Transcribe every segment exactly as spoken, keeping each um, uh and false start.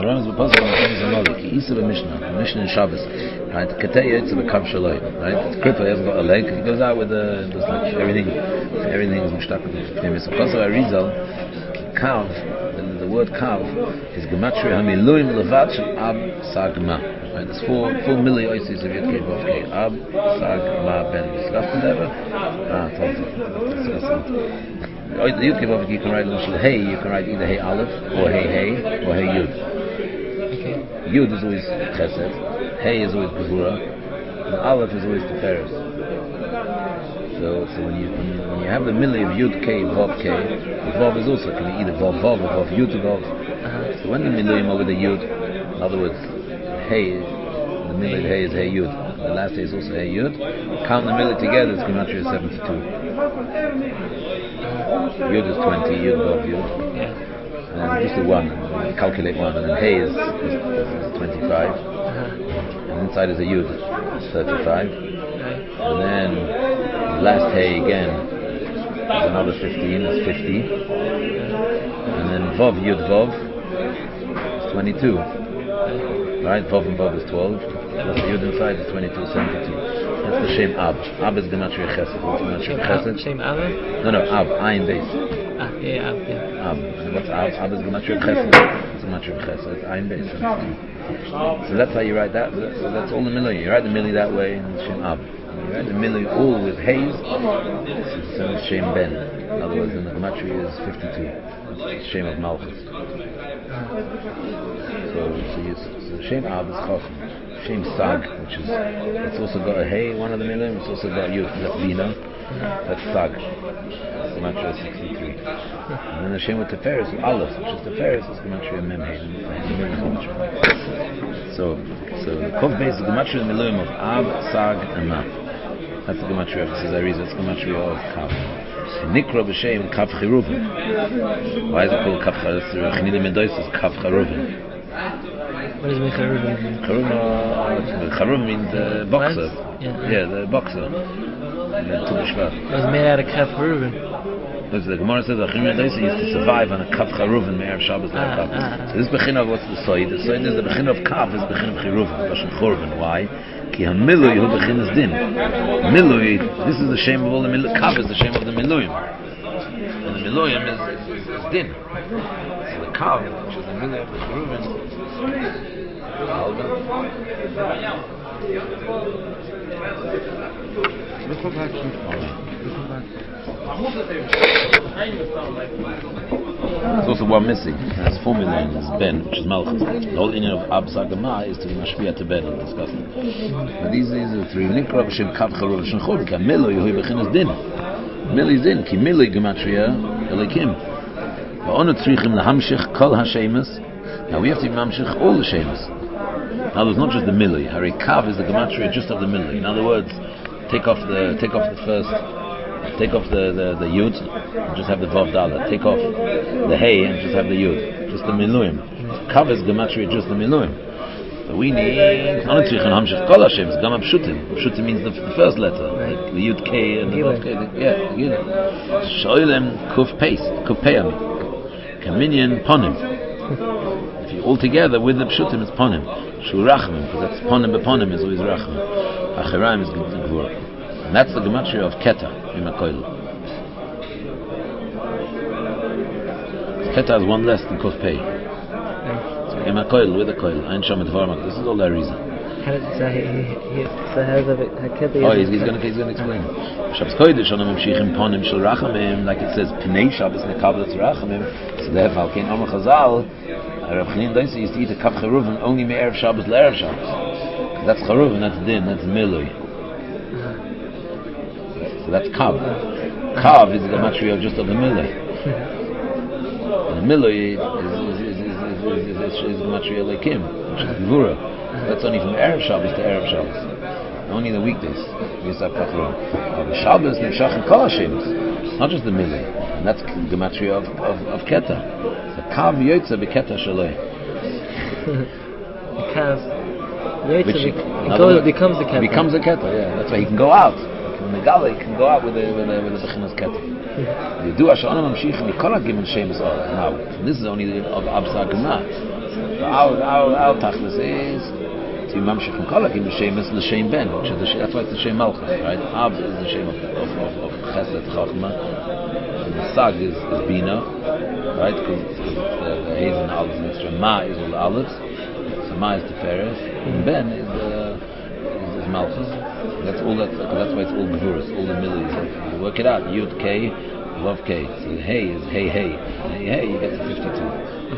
Rambam's proposal on the Zamali, Ki Isa Mishnah, Mishnah in Shabbos, right? Katei Yotze B'Kav Shaloi, right? It's cripple, he hasn't got a leg, he goes out with the, just like everything, everything is Mishtaq with the famous. Because of Arizal, Kav, the, the word Kav is Gematria Hamiluim Levad Shel Ab Sagma. Right? There's four, four milli oises of Yud Kei Vav Kei. Ab Sagma Ben. Discussed it ever? Ah, told you. Discussed it. The Yud Kei Vav Kei, you can write Hey, you can write either Hey Aleph, or Hey Hey, or Hey Yud. Okay. Yud is always Chesed, Hey is always Gevura, and Aleph is always Tiferes. So, so when you when you, when you have the milli of Yud Kei Vav Kei, the Vav is also can be either Vav Vav or Vav Yud Vav. Uh-huh. So when the milli over the Yud, in other words, Hey, the milli of Hey is Hey Yud. The last Hey is also Hey Yud. Count the milli together, it's Gematria seventy-two. Yud is twenty, Yud Vav Yud. Yeah. And then just the one, calculate one, and then Hey is, is, is twenty-five. Uh-huh. And inside is a Yud, thirty-five. Okay. And then the last Hey again is another fifteen, is fifty. And then Vav Yud Vav is twenty-two. Right? Vav and Vav is twelve. Plus the Yud inside is twenty-two, seventy-two. That's the Shem Ab. Ab is Gematria Chesed. What's Gematria Chesed? Shem Ab? No, no, Ab, Ayin Beis. Ah, yeah, Ab, yeah. Ab. And what's Ab? Ab is Gematria Chesed. It's Gematria Chesed. Ayin Beis. So that's how you write that. So that's all the milli. You write the milli that way, and it's Shem Ab. You write the milli all with Hays, so it's Shem Ben. In other words, then the Gematria is fifty-two. It's Shem of Malchus. So, so, you, so Shem Ab is Chacham. Shem Sag, which is, it's also got a Hey, one of the milim, it's also got Yud, that's Bina, that's Sag. That's Gematria sixty-three. And then the Shem with Teferes, Aleph, which is Teferes, is Gematria Mem Hey. So, so the Kov base is Gematria Milim of Ab, Sag, and Ma. That's the Gematria of Cesariza, it's Gematria of Kav. Nikra b'Shem Kav Cheruvim. Why is it called Kav Cheruvim? Chanina Mendois is Kav Cheruvim. What does it mean, Cheruvim? Cheruvim, Cheruvim means the boxer. Yeah. yeah, the boxer. The Tu B'Shvat. It was made out of Kav Cheruvim. Because the Gemara says that Chanina Mendois used to survive on a Kav Cheruvim Me'erev Shabbos Le'Kav. Ah, so this is Bechina of what's the Soid. The Soid is the Bechina of Kav is Bechina of Cheruvim. B'Shem Churban. Why? Ki ha-milui hu b'chinas din. Milui, this is the shame of all the milui. Kav is the shame of the miluyim. And the miluyim is, is, is din. So the kav, which is the milui of the cheruvim, there's also one missing. There's four million. There's Ben, which is Malchus. The whole Indian of Ab Sagama is to be Mashpia to Ben and discuss it. But these these are three. Nikra b'Shem Kav Charuv b'Shem Churban. Ki Milo Yehui b'Chinas Din. Mili Din. Ki Mili Gematria Elikim. Va'onu tzrichim lahamshich kol hashemus. Now we have to mamshich all the shemus. Now there's not just the Mili. Hari Kav is the Gematria just of the Mili. In other words, take off the take off the first. Take off the, the, the Yud and just have the Vav Dalet. Take off the Hey and just have the Yud. Just the Miluim. Kav is Gematria, just the Miluim. But we need Anatzich and Hamshech Kol Hashem. It's Gama Pshutim. Pshutim means the, the first letter. Like the Yud K and the Vav K. Yeah, the Yud. Shoylem Kuf Peis. Kuf Peyam. Kaminyan Ponim. If you all together with the Pshutim, it's Ponim. Shu Rachmim. Because that's Ponim Beponim is always Rachmim. Acheraim is Gvur. And that's the Gematria of Keta in Makoil. Keta has one less than Kospei. So in Makoil, with a Koil, Ein Shomet Varmak. This is all the reason. So he, he, he, so how's it, Keta? Oh, he's, he's going he's to explain. Shabbos Kodesh, Onam Mimshichim Ponim Shel Rachamim, like it says, Pnei Shabbos Nekablet Rachamim. So therefore, Kein Amar Chazal, Rav Chanina Doisa used to eat a Kav Cheruvim only Me'erev Shabbos L'erev Shabbos. That's Cheruvim, that's Din, that's Milui. So that's Kav. Kav is the Gematria just of the Milui. And the Milui is is is is is is Gematria Lekim, which is Gvura. That's only from Erev Shabbos to Erev Shabbos. Only the weekdays. We used to have Kachron. The Shabbos Nimshach Kol Hashemus, not just the Milui. And that's the Gematria of of, of Keta. So Kav Yotze B'Keta Shaloi. Kav Yotze Be- becomes the Keta. Becomes a Keta. Yeah, that's why he can go out. In the gala, you can go out with the with the with the bechinas Keta. You do Asher Onam Mamshich Mikol Gimel Shemus. Now, this is only of Absa Gema. our our our tachlis is to mamshich from kolakim l'shem is l'shem ben, which is the, that's why it's the shem malchus, right? Ab is the shem of of of, of chesed chachma, and the sag is, is bina, right? Because it's the the hez and aleph and extra. Ma is all the aleph, so ma is tiferes, and ben is the is, is malchus. That's all. That's that's why it's all gevurus, all the millis. You work it out. Yud K, Vav K. So hey is hey hey, hey hey. You get to fifty-two.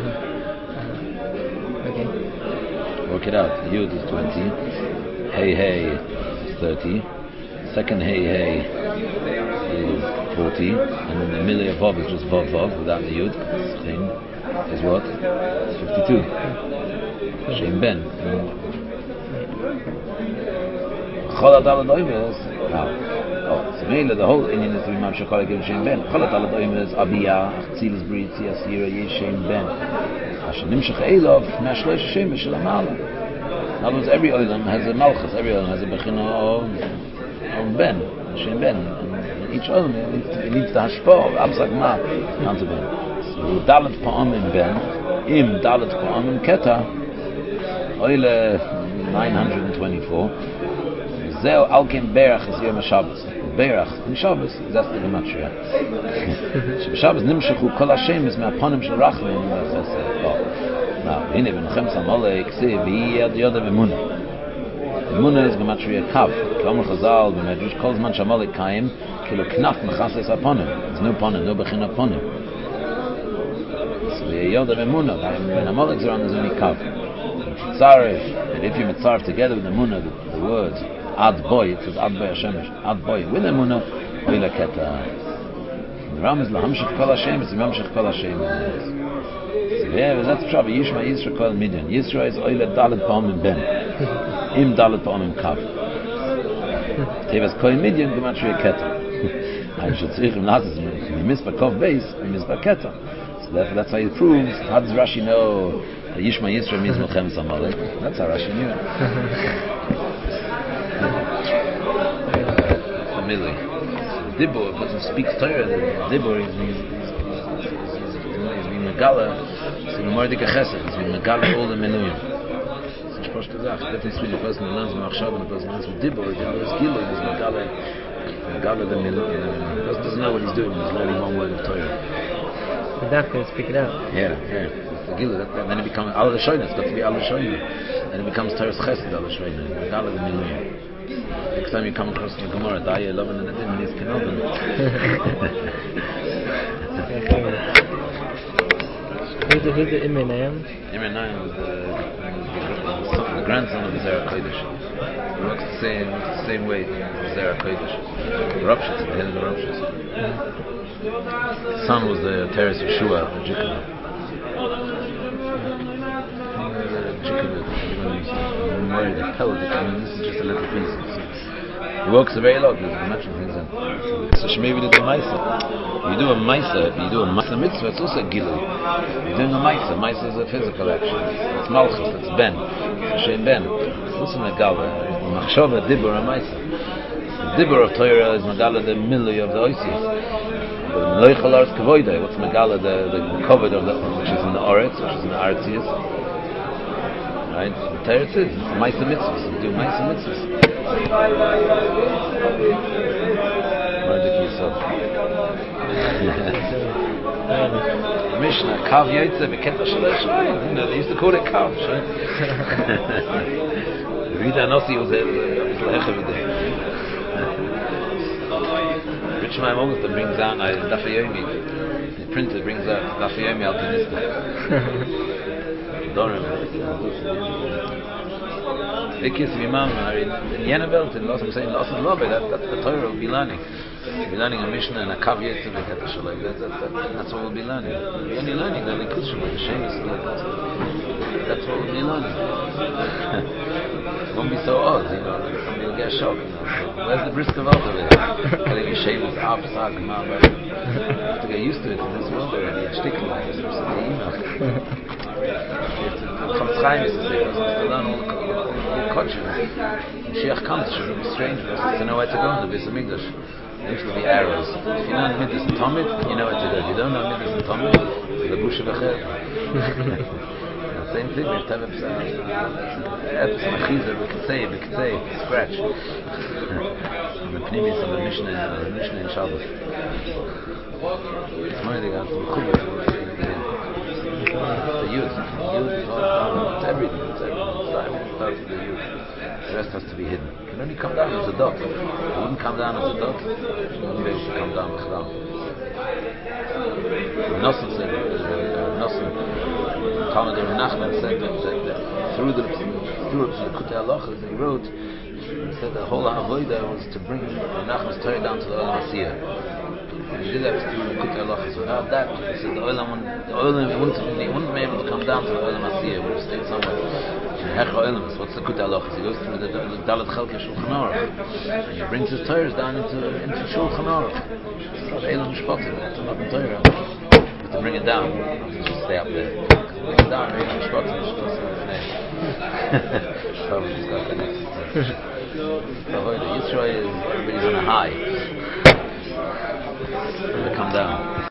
Uh-huh. Okay. Work it out. Yud is twenty. Hey hey is thirty. Second hey hey is forty, and then the milli of Vav is just Vav Vav without the Yud. Thing is what? It's fifty-two. Shem Ben. Cholat al doimes. Oh, so really the whole Indian is to be mamshech kolakim Shem Ben. Cholat al doimes abiyah, tzilas brit, yasira, Shem Ben. Asher nimshech elov mashloish Shem b'shel amala. In other words, every oilam has a malchus. Every oilam has a bechina of of Ben, Shem Ben. And each oilam needs to it needs to hashpah abzag ma down to Ben. So dalet pa'amim Ben, im dalet pa'amim keta, oile nine hundred twenty-four. Zeo alken berach is yom Shabbos. Berach in Shabbos that's the gematria. Shabbos nimshechu kol Hashem is me'aponim shel rachmim. Now, hine b'nochem samole ksiv v'hi yad yoda v'munah. Munah is gematria kav. K'omer Chazal b'medrash kol zman shamole kaim kilo knaf mechases aponim. There's no ponim, no bechina ponim. So v'hi yoda v'munah. When Amalek Zoran is only kav. Tzaref, and if you mitzaref together with the munah, the, the words ad boy, it says ad boy Hashemesh, ad boy with the munah, oila keta. The Ram is lahamshich kol Hashem, it's imamshich kol Hashem. So yeah, that's Pshat, Yishma Yisra kol Midian. Yisra is oila dalet pa'amim ben, im dalet pa'amim kav. Tevas kol Midian, gematria keta. I should say, if you miss by kov base, you miss by keta. So therefore, that's how it proves. How does Rashi know Yishma Yisra means Melchem Samalek? That's how Rashi knew it. Family. Dibur, a person speaks Torah, Dibur is being Megala, it's being Mordecai Chesed, it's being Megala all the Menuyim. It's supposed to say, the difference between the person who learns Machshav and the person who learns Dibur, Dibur is Gila, is Megala, Megala the Menuyim. The person doesn't know what he's doing, he's learning one word of Torah. The doctor speak it out. Yeah, yeah. Gila, that, that, then it becomes Al Rishoyna. It's got to be Al Rishoyna. Then it becomes Teres Chesed Al Rishoyna. Megala the Menuyim. Next time you come across the Gemara, Daya Lovin and Adin, he's Kenovin. Who's the who's the Imre Nayam? Imre Nayam was the, the grandson of Zera Kodesh. He works the same the same way as Zera Kodesh. The Rapshas, the head of the Rapshas. The son was the Teres Yeshua, the Jikabah. The pellet, I mean, this is just a little piece. He works a very lot, there's a bunch of things in. So maybe you do a maisa. You do a maisa, you do a maisa mitzvah, it's also a gilu. You're doing a maisa. Maisa is a physical action. It's malchus, it's ben. It's Shem Ben. It's also megala. Machshava, dibur, a maisa. The dibur of Torah is megala, the milli of the oisius. The loichal art kavoida, what's megala, the, the covet of the, which is in the oretz, which is in the artius. Right? The Torah says it's Maisa Mitzvahs. You do Maisa Mitzvahs. Mordecai yourself. Mishnah, Kav Yotze B'Keta Shalosh Shvayim. You know, they used to call it Kav. Rita Nossi was a Lech every day. Rich Maim Augusta brings out Daf Yomi. The printer brings out Daf Yomi Alpinista. Vikis Vimam in Yenavelt in Los I'm saying Los and Love, that that's the Torah we'll be learning. We'll be learning a Mishnah and a Kav Yetzer V'Keta Shalai. That's that, that, that's what we'll be learning. We're only learning the Likud Shalai, the Shemus like that. That's what we'll be learning. It won't be so odd, you know, somebody will get shocked, you know. Where's the brisk of over there? Telling you Shemus up, Sag, Ma, you have to get used to it in this world already. It's sticking like this. It's the email. From Chaim is to say, to learn all the culture. Mashiach comes, it should be strange for us to know where to go in the Beis Hamikdash. These will be arrows. If you know Midas and Tomid, you know where to go. If you don't know Midas and Tomid, it's the Bush of Acher. same thing. We have to have Epis Machizer, B'Ktsei, B'Ktsei, scratch. The Pnimis of the Mishnah, the Mishnah in Shabbos. It's more than that. The youth, the youth is all it's everything, it's everything. It's everything starts with the youth. The rest has to be hidden. It can only come down as a dot. If it wouldn't come down as a dot, it wouldn't be able to come down with Chlam. Nosson said, Nosson, Talmud of Nachman said that, that, that through the through the Kutei Halachos he wrote, he said the whole Avodah was to bring Nachman's Torah down to the Olam Asiyah. And he did that through the Kutei Halachos. Without that, he said the Olam, the Olam, he wouldn't, he wouldn't be able to come down to the Olam Asiyah. It would have stayed somewhere. In Hecha Olam, what's the Kutei Halachos? He goes through the, the Dalet Chelkei Shulchan Aruch, and he brings his Torahs down into into Shulchan Aruch. It's not Elam Mishpatim, it's not in Torah. But to bring it down, not to just stay up there. Bring it down, Elam Mishpatim, probably just got connected to the Yisrael is everybody's on a high. When they come down.